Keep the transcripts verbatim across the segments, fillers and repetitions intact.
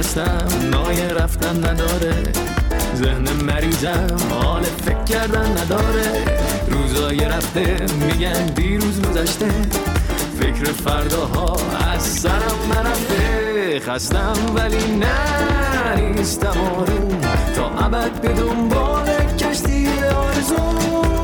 خستم نای رفتن نداره، ذهن مریضم حال فکر کردن نداره. روزای رفته میگن دیروز گذشته، فکر فرداها از سرم نرفته. خستم ولی نه نیستم آروم، تا ابد به دنبال کشتی آرزوم.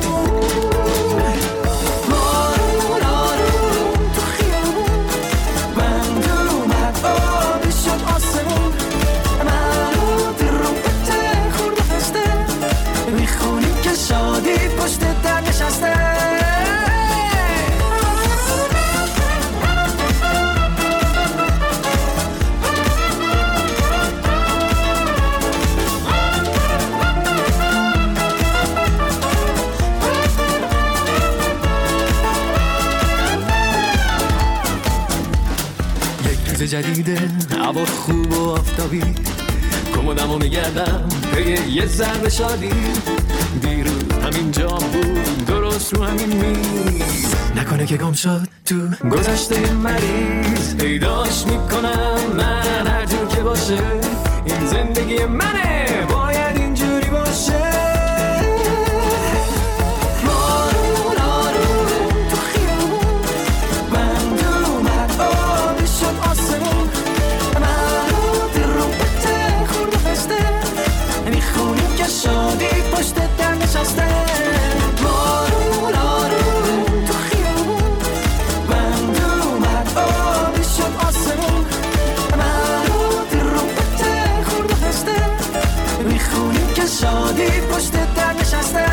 جدیده هوا خوب و آفتابی، کمدمو میگردم پی یه ذره شادی. دیروز همین جا بود درست رو همین میز، نکنه که گم شد تو گذشته مریض. پیداش میکنم من هر جور که باشه، این زندگی منه باید اینجوری باشه. شادی پشت در نشسته، بارون آروم تو خیابون، بند اومد آبی شد آسمون. من رو دل رو بته خورد و خسته، میخونیم که شادی پشت در نشسته.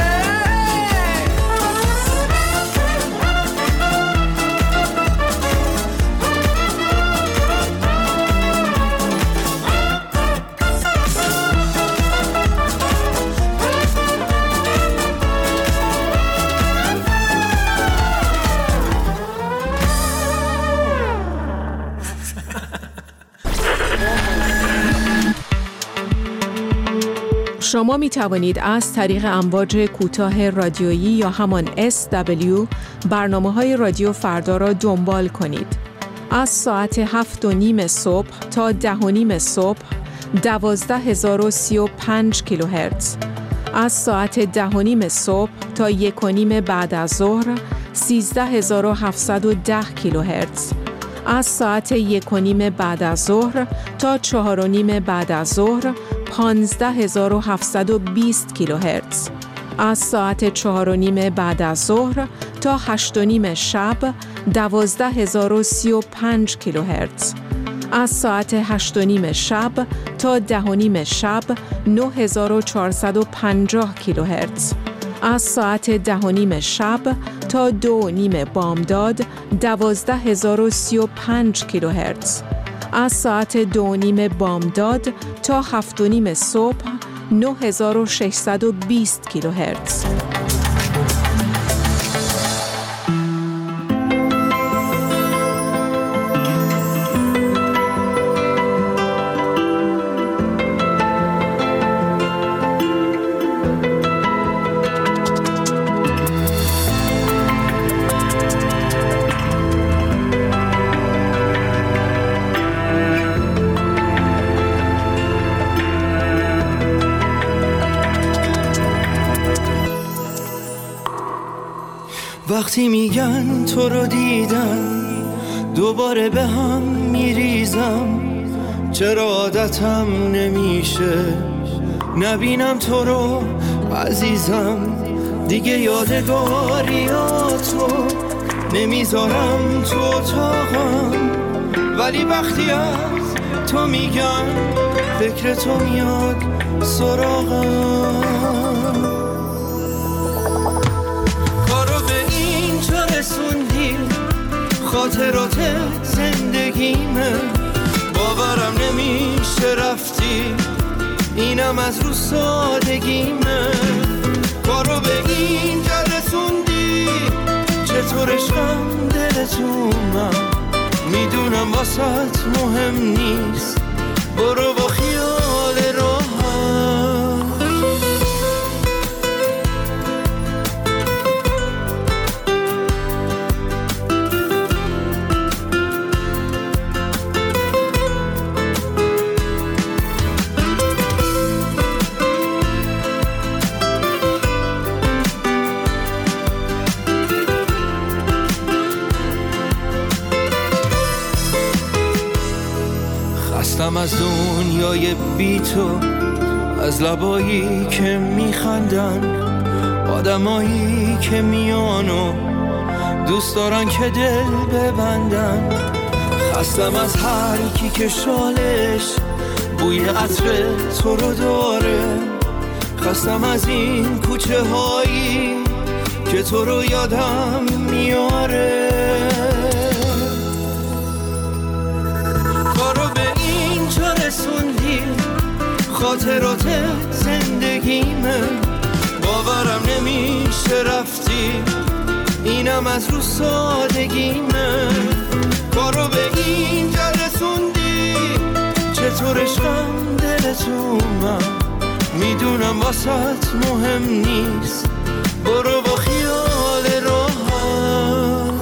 شما می توانید از طریق امواج کوتاه رادیویی یا همان اس دبلیو برنامه‌های رادیو فردا را دنبال کنید. از ساعت هفت و نیم صبح تا ده و نیم صبح دوازده هزار و سی و پنج کیلوهرتز. از ساعت ده و نیم صبح تا یک و نیم بعد از ظهر سیزده هزار و هفتصد و ده کیلوهرتز. از ساعت یک و نیم بعد از ظهر تا چهار و نیم بعد از ظهر پانزده هزار و هفتصد و بیست کیلوهرتز. از ساعت چهار و نیم بعد از ظهر تا هشت و نیم شب دوازده هزار و سی و پنج کیلوهرتز. از ساعت هشت و نیم شب تا ده و نیم شب نه هزار و چهارصد و پنجاه کیلوهرتز. از ساعت ده و نیم شب تا دو و نیم بامداد دوازده هزار و سی و پنج کیلوهرتز. از ساعت دو و نیم بامداد تا هفت و نیم صبح نه هزار و ششصد و بیست کیلوهرتز. وقتی میگن تو رو دیدم دوباره به هم میریزم، چرا عادتم نمیشه نبینم تو رو عزیزم. دیگه یادگاریاتو نمیذارم تو اتاقم، ولی وقتی از تو میگن فکر تو میاد سراغم. رسوندی خاطرات زندگیمه، باورم نمیشه رفتی، اینم از رو سادگیمه. کارو به اینجا رسوندی، چطور عشقم دلت اومد، میدونم واسط مهم نیست، برو با خیال راحت. از دنیای بی تو، از لبایی که میخندن، آدمایی که میانو دوست دارن که دل ببندن. خستم از هر کی که شالش بوی عطر تو رو داره. خستم از این کوچه هایی که تو رو یادم میاره. کارو به اینجا رسوندی، خاطرات زندگیمه، باورم نمیشه رفتی، اینم از رو سادگیمه. کارو به اینجا رسوندی، چطور عشقم دلتو من میدونم واسط مهم نیست، برو با خیال راحت.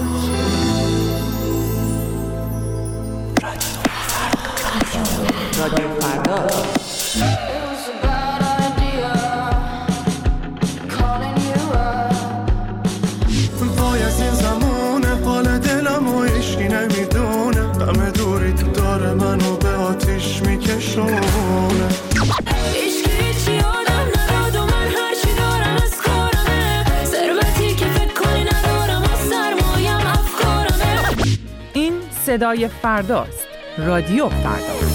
رادیو فردا. وای از این زمونه، حال دلم و عشقی نمیدونه، همه دوری تو داره منو به آتیش میکشونه. صدای فرداست. رادیو فردا.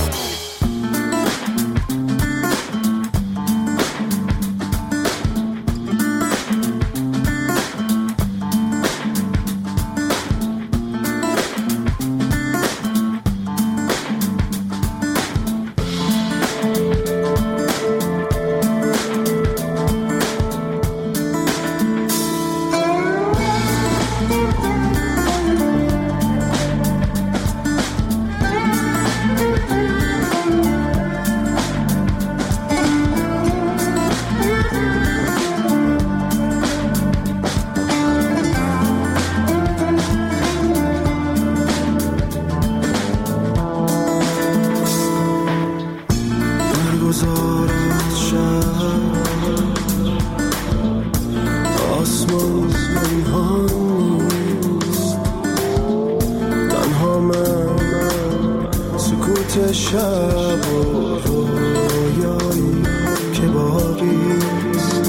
شب و رویایی که باقیست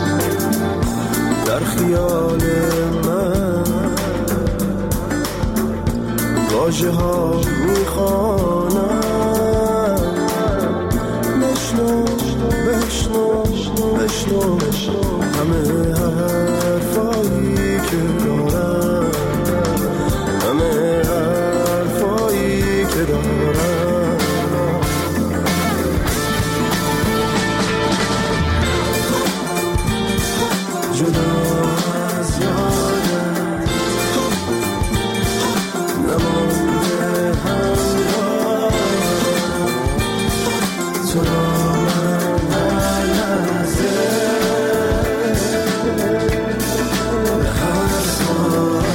در خیال من، واژه ها میخوانم، بشنو بشنو بشنو همه حرفایی که دارم، همه حرفایی که دارم. جدا از یادم نمانده همراه تو را من هر لحظه به هر ساعت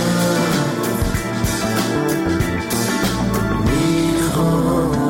میخوام.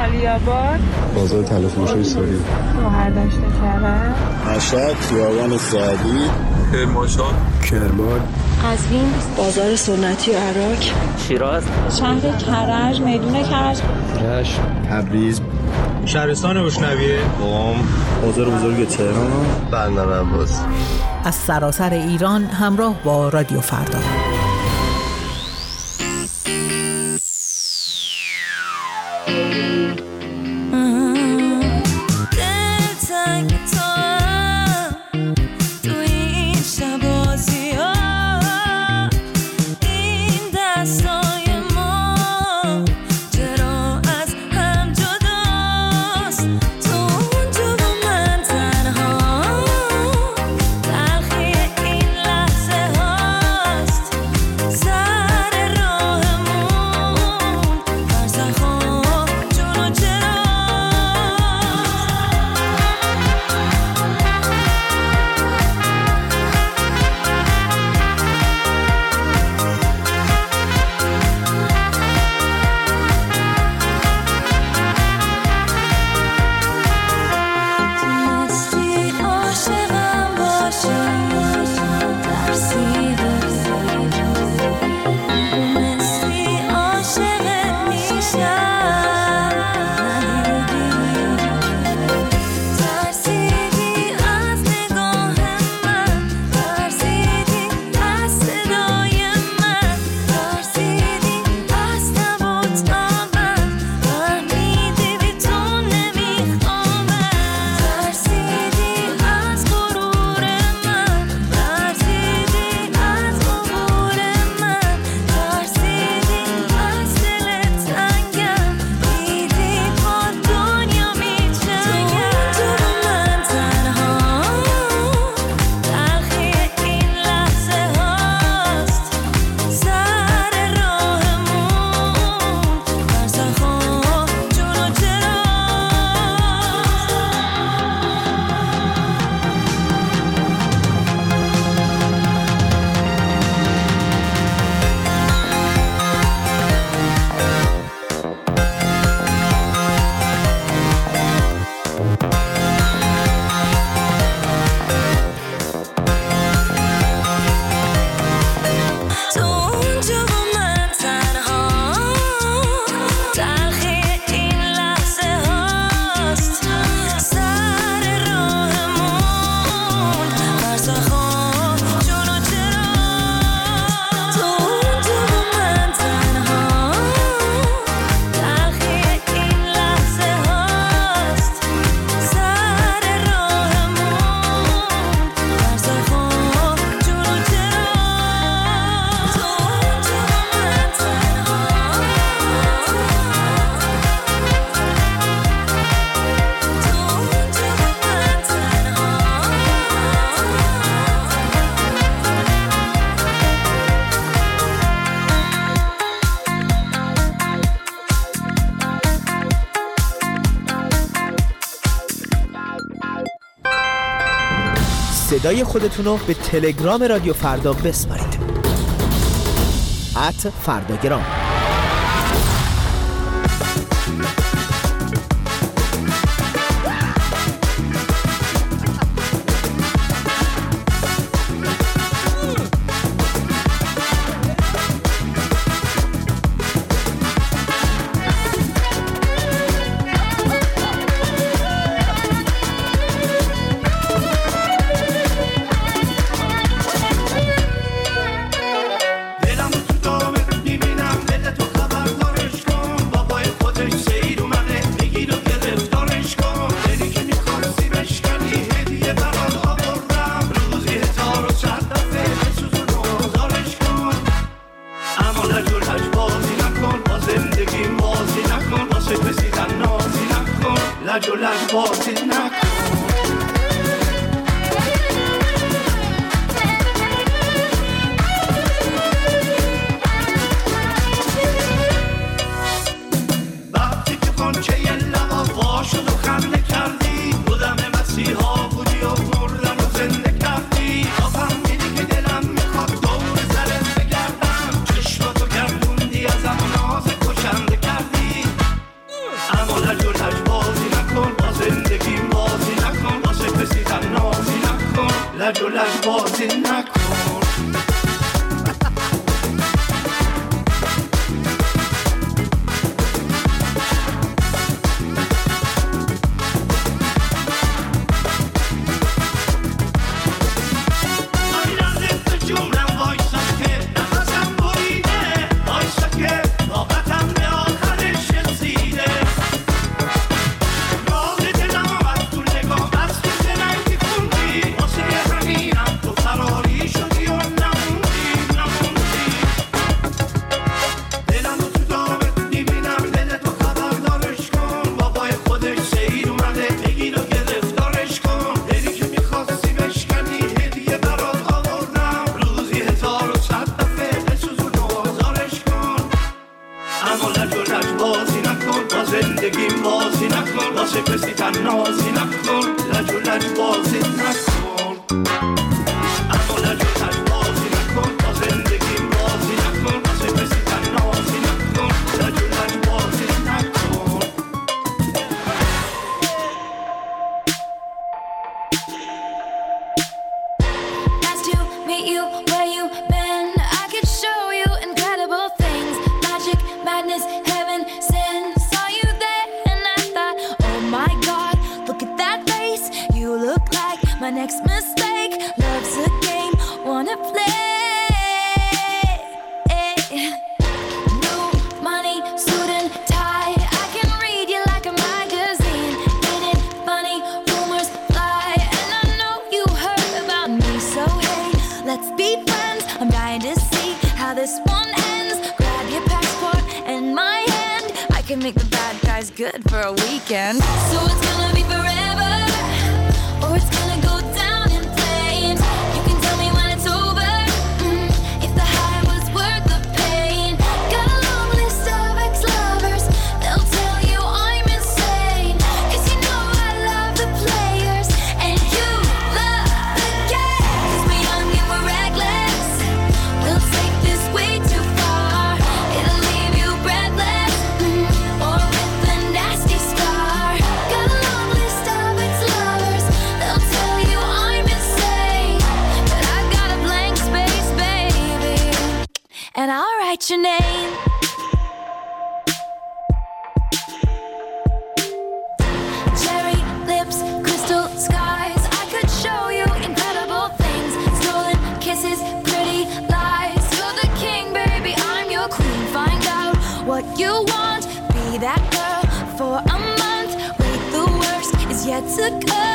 عالی‌آباد، بازار تلفروشی ساری، شهرداشت کرد، مشهد، خیابان سعدی، کرمانشاه، کرمان، قزوین، بازار سنتی عراق، شیراز، شهر کرج، میدون کرج، رشت، تبریز، شهرستان بوشنویه، قم، بازار بزرگ تهران، بندر عباس. از سراسر ایران همراه با رادیو فردا. صدای خودتون رو به تلگرام رادیو فردا بسپارید. ات فرداگرام. I'm لج بازی نکن. Your name. Cherry lips, crystal skies. I could show you incredible things. Stolen kisses, pretty lies. You're the king, baby, I'm your queen. Find out what you want. Be that girl for a month. Wait, the worst is yet to come.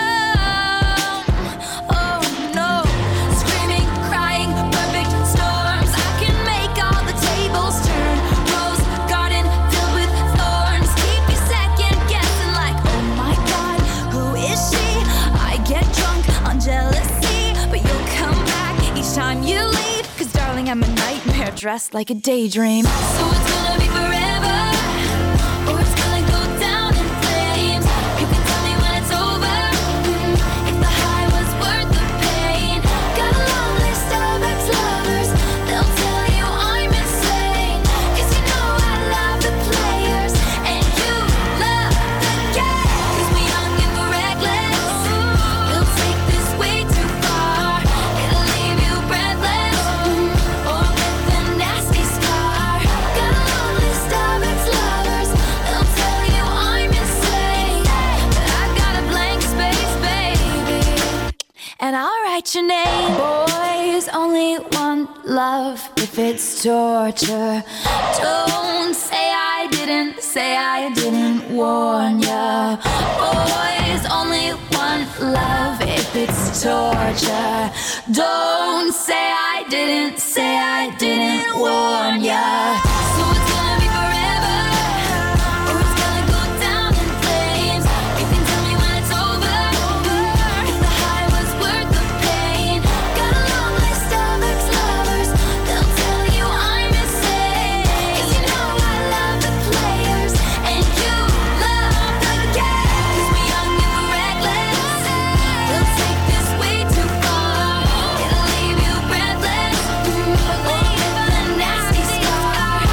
I'm a nightmare dressed like a daydream. So it's gonna be forever, or it's gonna go down in flames. You can tell me when it's over, mm, if the high was worth the pain. Got a long list of ex-lovers, they'll tell you I'm insane. Cause you know I love the players, and you love the game. Cause we're young and we're reckless, we'll take this way too far. It'll leave you breathless, mm, or with a nasty scar. Got a long list of ex-lovers, they'll tell you I'm insane. But I've got a blank space, baby, and I'll write your name. Boys only want love if it's torture. Don't say I didn't, say I didn't warn ya. Boys only want love if it's torture. Don't say I didn't, say I didn't warn ya. So it's gonna be forever, or it's gonna go down in flames. You can tell me when it's over, if the high was worth the pain. Got a long list of ex-lovers, they'll tell you I'm insane. Cause you know I love the players, and you love the game. Cause we're young and we're reckless, we'll take this way too far. It'll leave you breathless, mm, or with a nasty scar.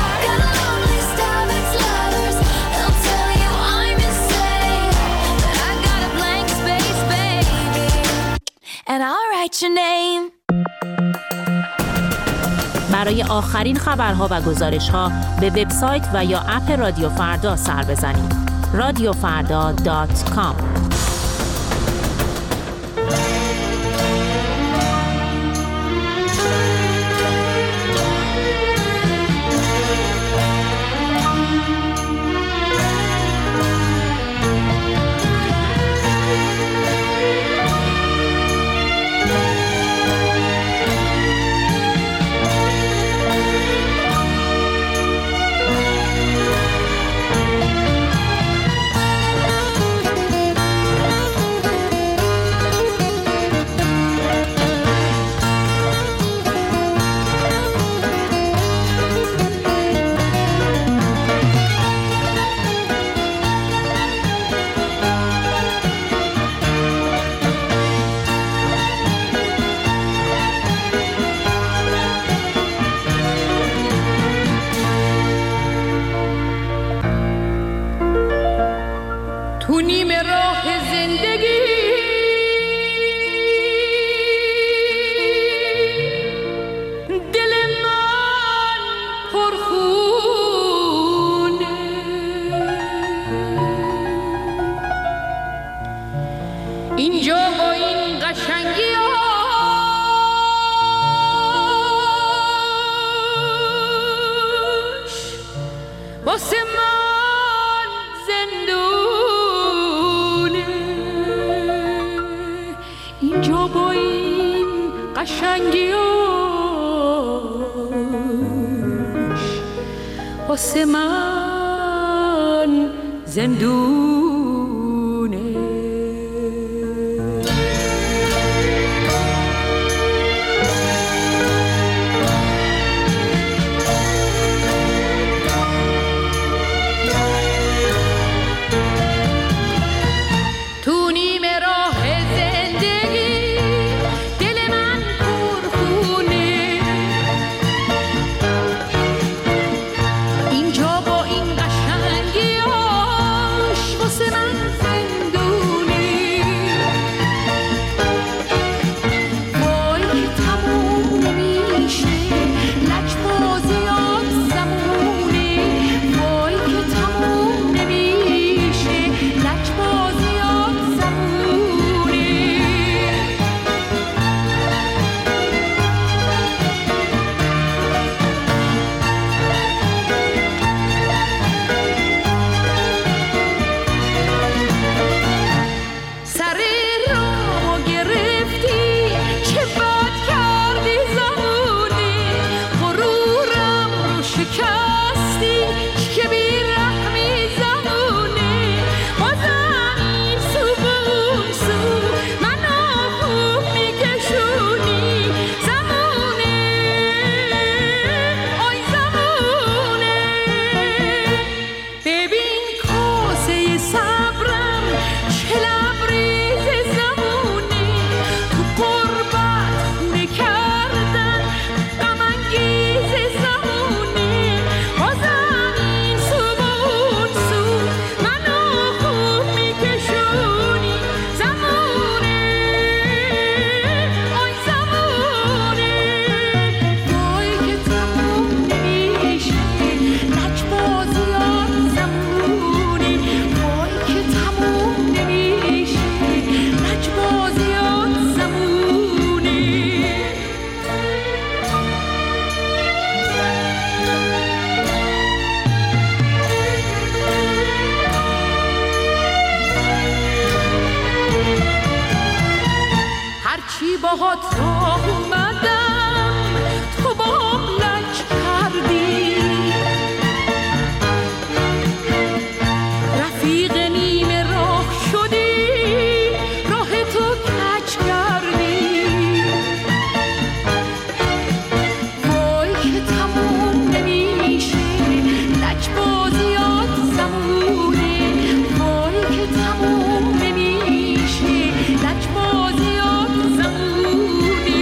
برای آخرین خبرها و گزارش‌ها به وبسایت و یا اپ رادیو فردا سر بزنید. رادیو فردا دات کام. واسه من زندونه. تو نیمه راه زندگی دل من پرخونه، اینجا با این قشنگیاش واسه من زندونه. وای که تموم نمیشه لجبازیات زمونه، وای که تموم نمیشه لجبازیات زمونه. سر راهو گرفتی چه بد کردی زمونه، غرورم رو شکستی که بی‌رحمی زمونه. بازم این سو به اون سو منو خوب میکشونی زمونه، آی زمونه. ببین کاسه صبرم چه لبریز زمونه، تو قربت خونه کردن غم انگیز زمونه. بازم این سو به اون سو منو خوب میکشونی زمونه، آی زمونه. وای که تموم نمیشه لجبازیات زمونه، وای که تموم نمیشه لجبازیات زمونه. هرچی باهات راه اومدم تو باهم لج کردی، رفیق نیمه راه شدی راه تو کج کردی. وای که تموم نمیشه لجبازیات زمونه، وای که تموم نمیشه لجبازیات زمونه.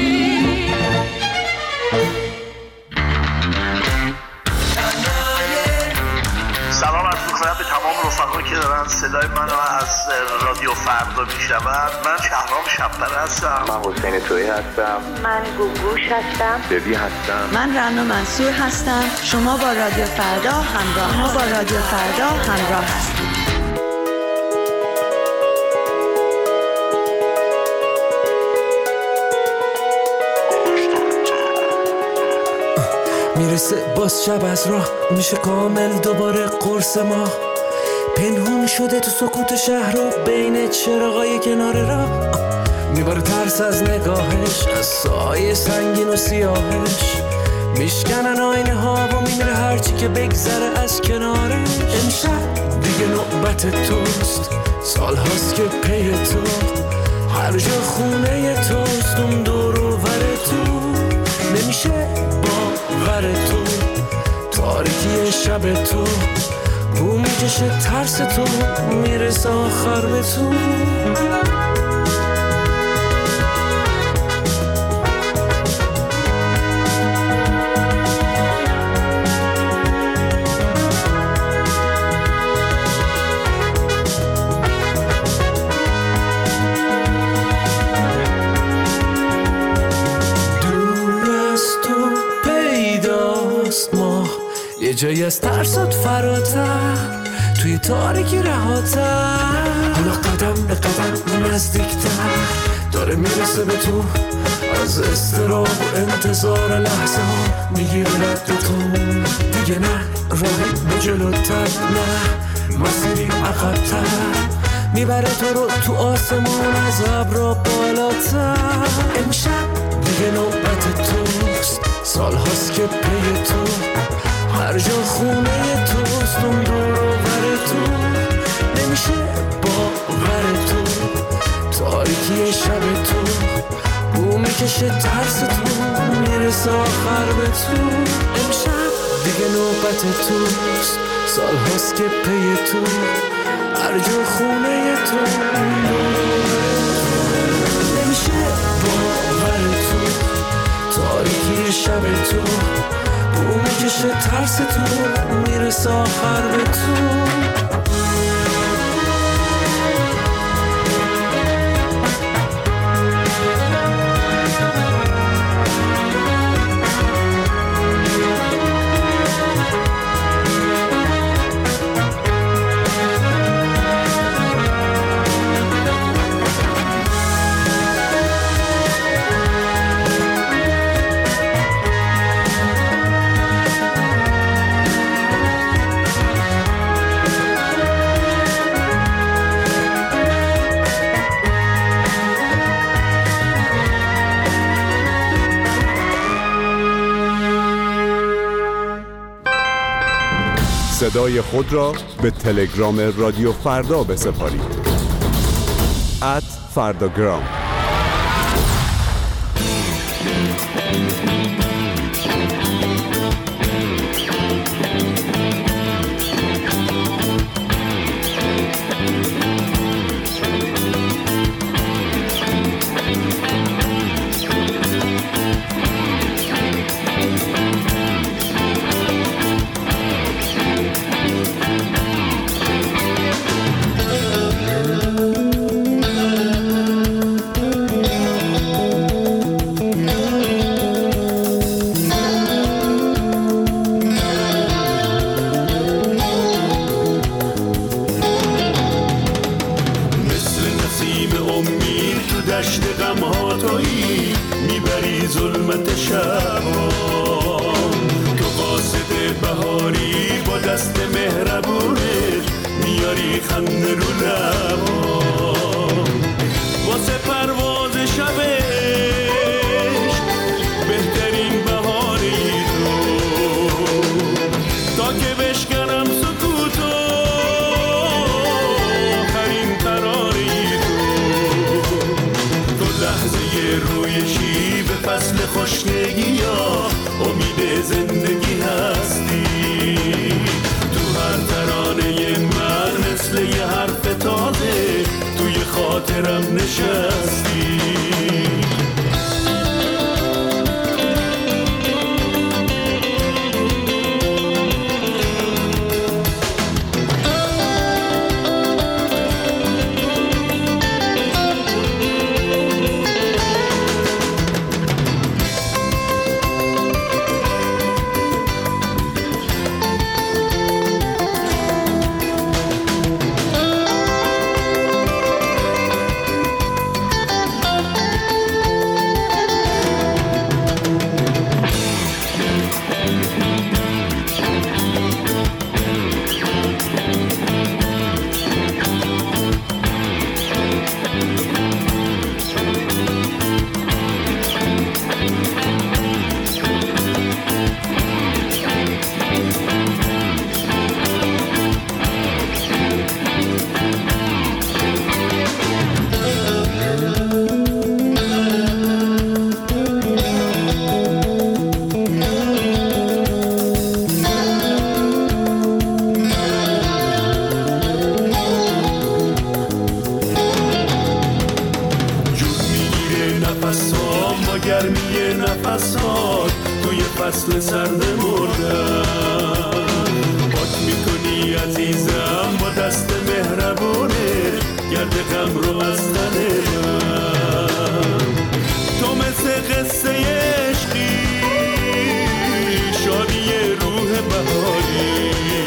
که دارن صدای منو از رادیو فردا میشنون. من شهرام شب‌پره هستم. من حسین تویی هستم. من گوگوش هستم. ببی هستم. من رنا منصور هستم. شما با رادیو فردا همراه ما با رادیو فردا همراه هستید. میرسه باز شب از راه میشه کامل دوباره قرص ما. پنهون شده تو سکوت شهر و بین چراغای کنار راه. میباره ترس از نگاهش، از سایه سنگین و سیاهش. میشکنن آینه ها و میمیره هرچی که بگذره از کنارش. امشب دیگه نوبت توست، سال هاست که پی تو. هر جا خونه توست، اون دور و ور تو. نمیشه باور تو، تاریکی شب تو. بو میکشه ترس تو، میرسه آخر به تو. یه جایی از ترسات فراتر، توی تاریکی رهاتر. حالا قدم به قدم نزدیکتر داره میرسه به تو. از استراب و انتظار لحظه ها میگیره رد تو. دیگه نه راهی به جلوتر، نه مسیری عقبتر. میبره تو رو تو آسمون از ابرا بالاتر. امشب دیگه نوبت توست، سال هاست که پی تو. هر جا خونه توست، اون دور و بر تو. نمیشه باور تو، تاریکی شب تو. بو میکشه ترس تو، میرسه آخر به تو. امشب دیگه نوبت توست، سال هاست که پی تو. هر جا خونه تو، اون دور و بر تو. نمیشه باور تو، تاریکی شب تو. بو میکشه ترس تو، میرسه آخر به تو. صدای خود را به تلگرام رادیو فردا بسپارید. ات فرداگرام. مثل یه حرف تازه عزیزم با دست مهربونه گرد غم رو از تن من. تو مثل قصه عشقی شادی روح بهاری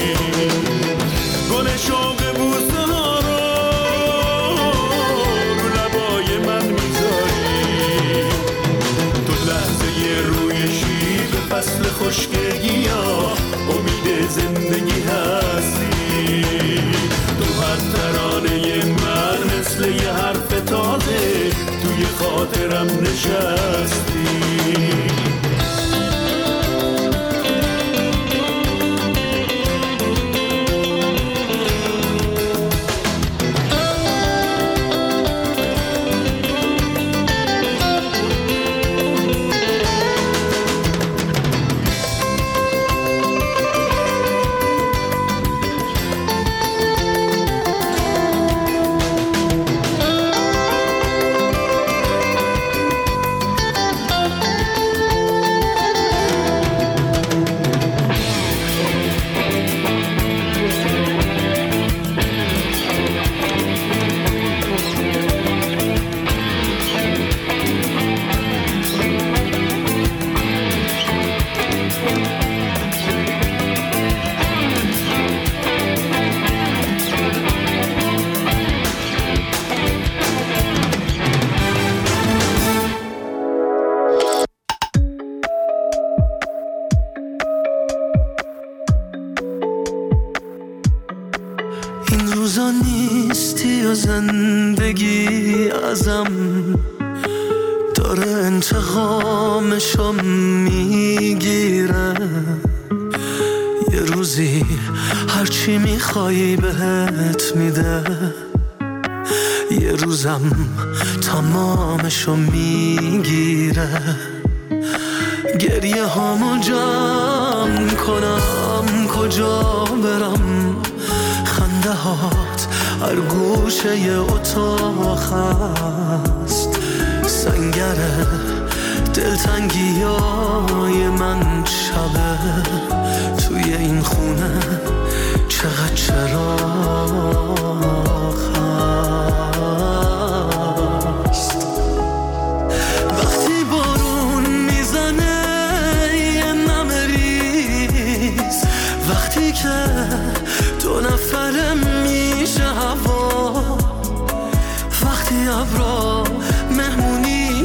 گل شوق بوسه ها رو رو لبای من میذاری. تو لحظه روی شیب فصل خشکگی ها امید زندگی هستی. تو هر ترانه من مثل یه حرف تازه توی خاطرم نشستی. زندگی ازم داره انتقامشو میگیره. یه روزی هرچی میخوایی بهت میده، یه روزم تمامشو میگیره. گریه هامو جمع کنم کجا برم، خنده هات هر گوشه ی اتاق هست. سنگره دلتنگی های من شبه توی این خونه چقدر چراغ هست. وقتی بارون میزنه یه نمه ریز، وقتی که دو نفره میشه هوا، وقتی ابرا مهمونی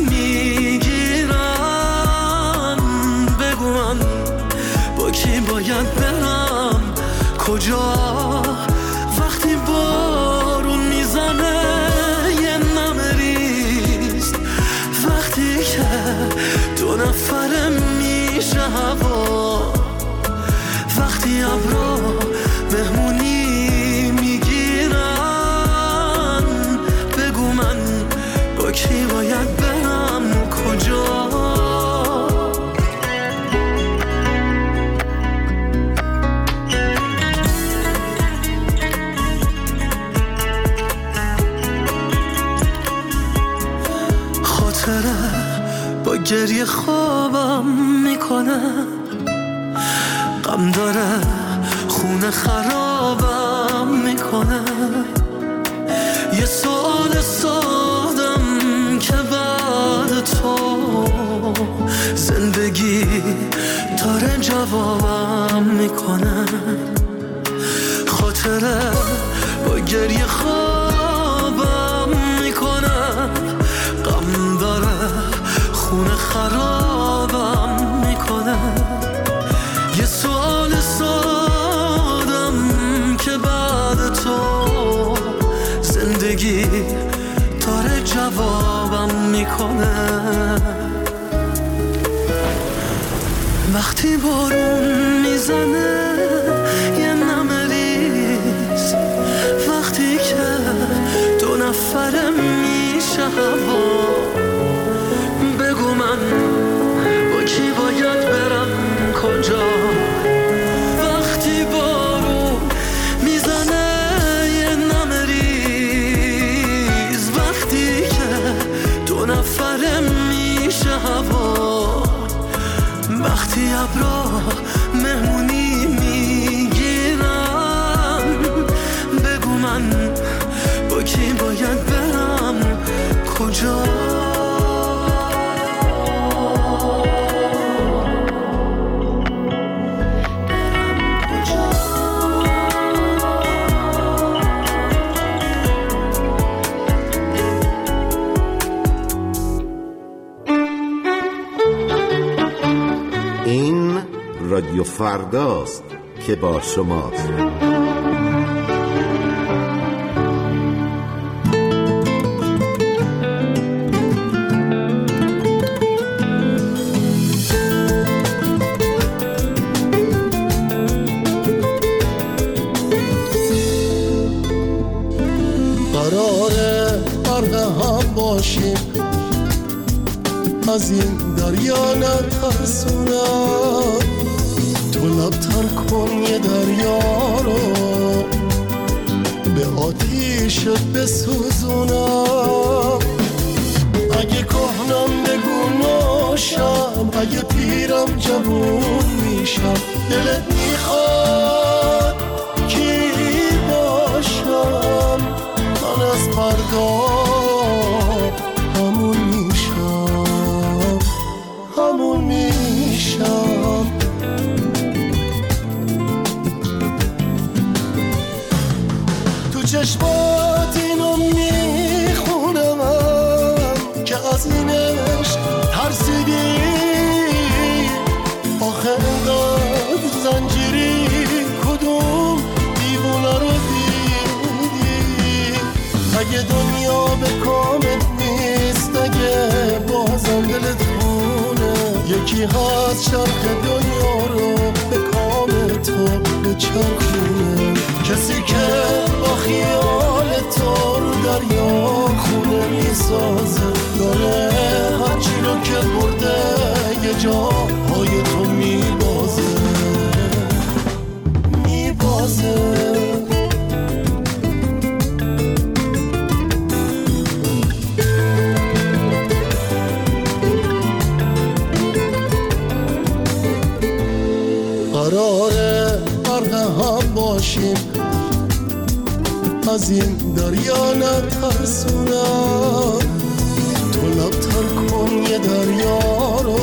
میگیرن، بگو من با کی باید برم کجا. وقتی بارون میزنه یه نمه ریز، وقتی که دو نفره میشه هوا، وقتی ابرا مهمونی میگیرن، بگو من با کی باید برم کجا. خاطره با گریه خوابم میکنه، غم داره خونه خرابم میکنه. یه سوال سادم که بعد تو زندگی داره جوابم میکنه. خاطره با گریه خوابم میکنه، غم داره خونه خرابم میکنه. یه سوال سادم که بعد تو زندگی داره جوابم میکنه. وقتی بارون میزنه یه نمه ریز، وقتی که فرداست که با شماست. قراره غرق هم باشیم، از این دریا نترسونم، تو لبتر کن یه دریا رو به آتیشت بسوزونم. اگه کهنم بگو ناشم، اگه پیرم جوون میشم، دلت میخواد کی باشم؟ من از فردا همون میشم، همون میشم. تو چشمات اینو میخونم که از این عشق ترسیدی، آخه انقدر زنجیری کدوم دیوونه رو دیدی؟ اگه دنیا به کامت نیست، اگه بازم دلت خونه، یکی هست چرخ دنیا رو به کام تو بچرخونه، کسی که با خیال تو رو دریا خونه میسازه، داره هرچی رو که برده یه جاهای تو میبازه، میبازه. قراره غرق هم باشیم، از این دریا نترسونم، تو لبتر کن یه دریا رو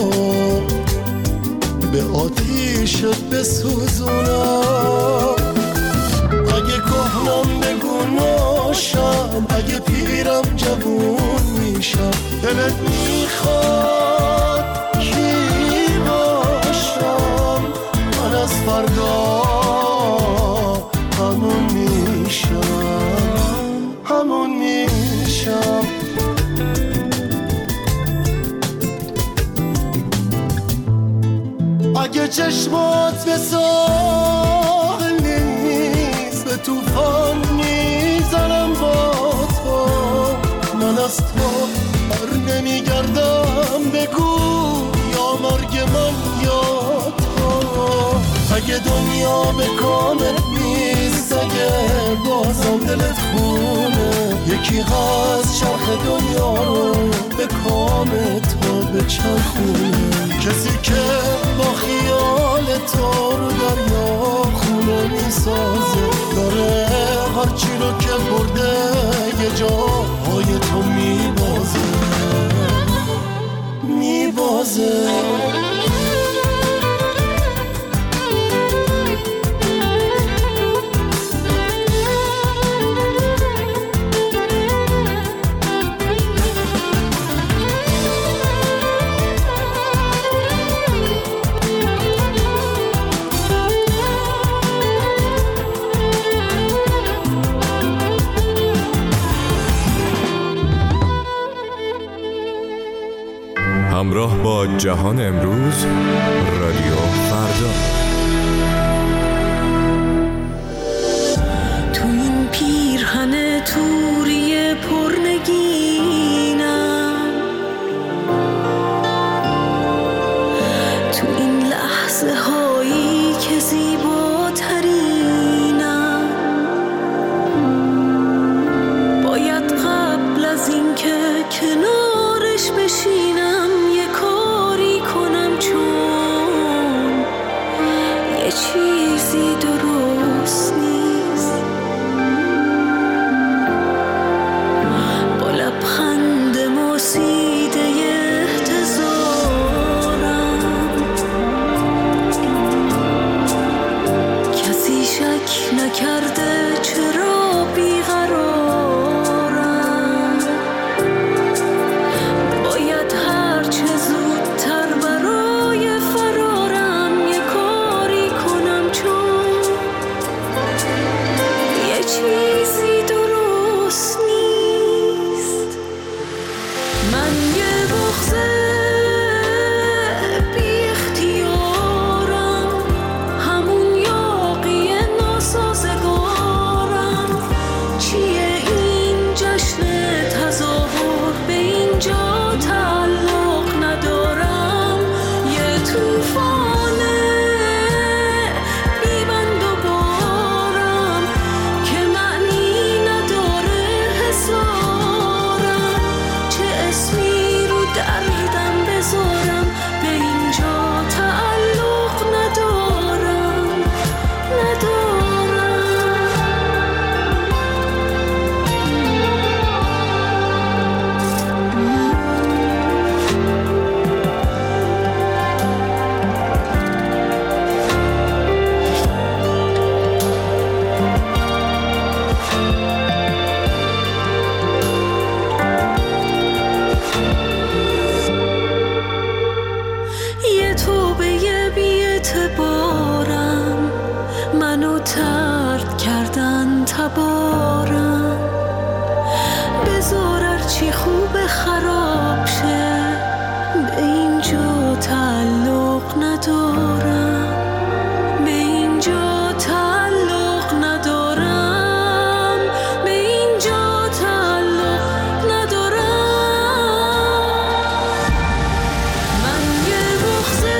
به آتیشت بسوزونم. اگه کهنم بگو ناشم، اگه پیرم جوون میشم، دلت میخواد کی باشم؟ من از فردا همون میشم، همون میشم. اگه چشمات به ساحل نیست، به توفان میزنم با تو، من از تو بر نمیگردم، بگو یا مرگ من یا تو. اگه دنیا به کامت نیست، اگه بازم دلت خونه، یکی هست چرخ دنیا رو به کام تو بچرخونه، کسی که با خیال تو رو دریا خونه میسازه، داره هرچی رو که برده یه جاهای تو میبازه، میبازه. همراه با جهان امروز، رادیو فردا. تو این پیرهن توری پرنگینم، تو این لحظه هایی که زیباترینم، باید قبل از این که کنارش بشینم چیزی درست نیست. با لبخند موسیده احتضارم، کسی شک نکرده چرا بیقرارم، باید هرچه زودتر برای فرارم یه کاری یه چیزی درست نیست. من یه بغضه بی اختیارم، همون یاقی ناسازگارم. چیه این جشن تظاهر، به اینجا تعلق ندارم. یه توفانه بی‌بند و بارم که معنی نداره حضارم. چه اسمی رو دردم بذارم، به اینجا تعلق ندارم ندارم. یه توبه بی اعتبارم، منو ترد کردن تبارم. بذار هرچی خوب خراب شه، به اینجا تعلق ندارم. به اینجا تعلق ندارم. به اینجا تعلق ندارم. من یه بغضه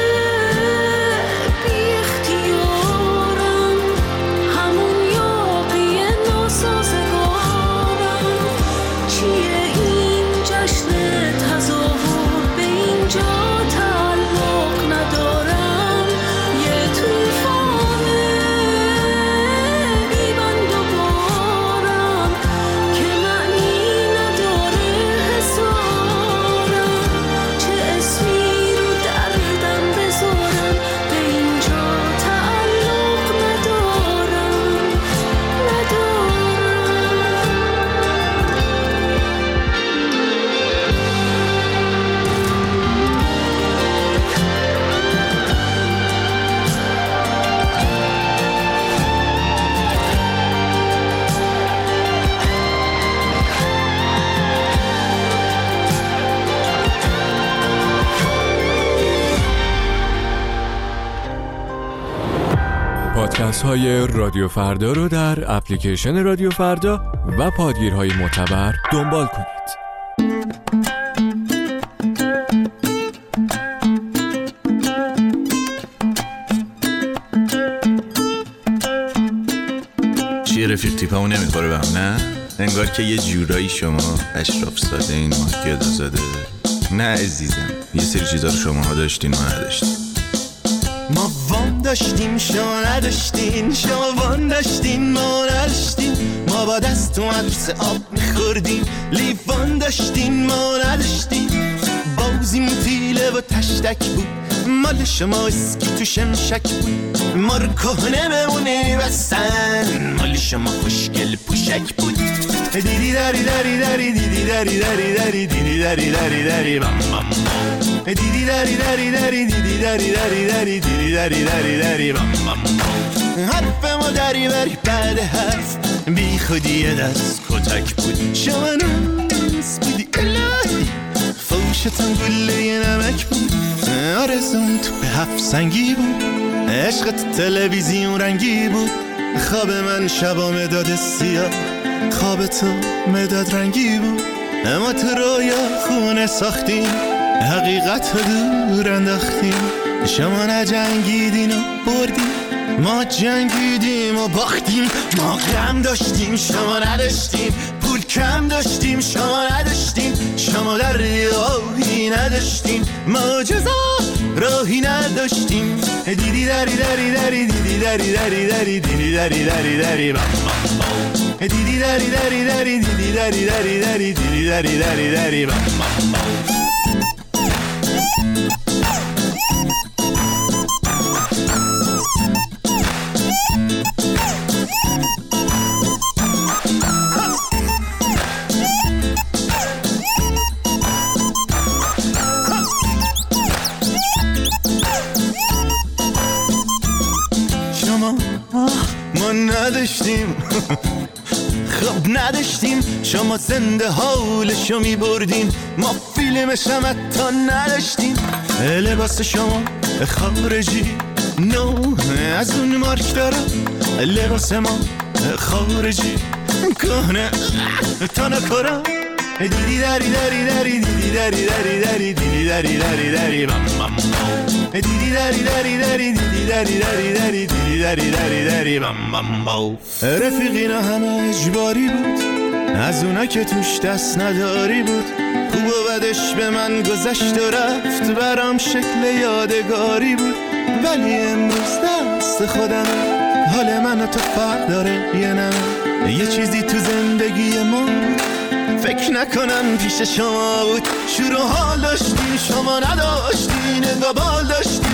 بی اختیارم، همون یاقی ناسازگارم. چیه این جشن تظاهر، به اینجا تعلق ندارم. یه توفانه بی‌بند و بارم که معنی نداره حضارم. چه اسمی رو دردم بذارم، به اینجا تعلق ندارم پادکست های رادیو فردا رو در اپلیکیشن رادیو فردا و پادگیرهای معتبر دنبال کنید. چیه رفیق، تیپمون نمیخوره به هم؟ نه؟ انگار که یه جورایی شما اشراف ساده این ماه گدا زاده. نه عزیزم، یه سری چیزا رو شماها داشتین ما نداشتین. ما وام داشتیم شما نداشتین، شما وام داشتین ما نداشتین. ما با دست تو مدرسه آب میخوردیم، لیوان داشتین ما نداشتین. بازیم تیله و تشتک بود، مال شما اسکی تو شمشک بود. ما رو کهنه بمونه بستن، مال شما خوشگل پوشک بود. دیدی داری داری داری دیدی داری داری داری دیدی داری داری داری بام بام. دیدی داری داری داری دیدی داری داری داری دیدی داری داری داری بام بام. حرف ما داری بری بعد حرف، بی خودی یه دست کتک بود. شما نوز بودی الهی، فوشتم گله نمک بود. آرزون تو به هفت سنگی بود، عشقت تلویزیون رنگی بود. خواب من شبا مداد سیاه، خواب تو مداد رنگی بود. اما تو رویا خونه ساختیم، حقیقت رو دور انداختیم. شما نجنگیدین و بردیم، ما جنگیدیم و باختیم. ما غم داشتیم شما نداشتیم، پول کم داشتیم شما نداشتیم. شما در راهی نداشتیم، ما جزا راهی نداشتیم. دیدی داری داری داری دیدی داری داری داری دیدی داری داری داری بام بام. دیدی داری داری داری دیدی داری داری داری دیدی داری داری داری بام بام. ما نداشتیم خب نداشتیم شما زنده حالشو می بردین ما فیلمش هم حتی نداشتیم لباس شما خارجی نو از اون مارک داره لباس ما خارجی کهنه تا نکرم دیدی داری داری داری دیدی داری داری داری دیدی داری داری داری بام بام دیدی داری داری داری دیدی داری داری داری دیدی داری داری داری بام بام بام رفیقینا همه اجباری بود از اونا که توش دست نداری بود خوب و بدش به من گذشت و رفت برام شکل یادگاری بود ولی امروز دست خودمه حال من و تو فرق داره یه نمه یه چیزی تو زندگی ما فکر نکنم پیش شما بود شروع حال داشتین شما نداشتین نگاه بال داشتین